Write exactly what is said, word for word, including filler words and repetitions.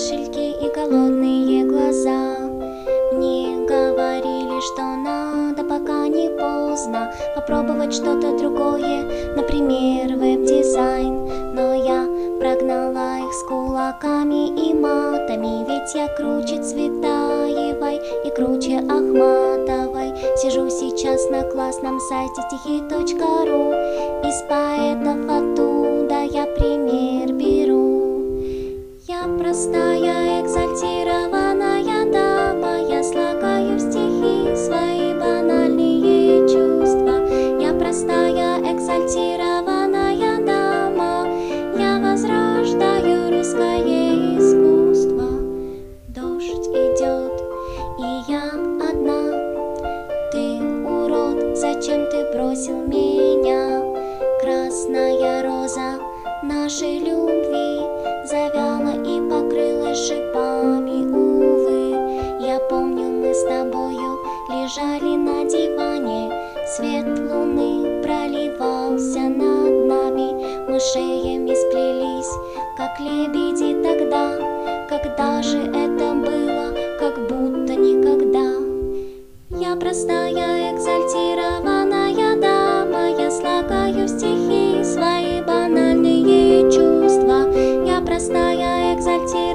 кашельки и голодные глаза. Мне говорили, что надо, пока не поздно, попробовать что-то другое, например, веб-дизайн. Но я прогнала их с кулаками и матами, ведь я круче Цветаевой и круче Ахматовой. Сижу сейчас на классном сайте стихи точка ру, из поэтов оттуда я пример беру. Я простая, экзальтированная дама, я слагаю в стихи свои банальные чувства. Я простая, экзальтированная дама, я возрождаю русское искусство. Дождь идет, и я одна. Ты урод, зачем ты бросил меня? Красная роза нашей любви завяла и покрылась шипами, увы. Я помню, мы с тобою лежали на диване, свет луны проливался над нами. Мы шеями сплелись, как лебеди тогда. Когда же это было, как будто никогда. Я простая, экзальтированная дама, я слагаю в стихи свои банальные чувства. Я простая, экзальтированная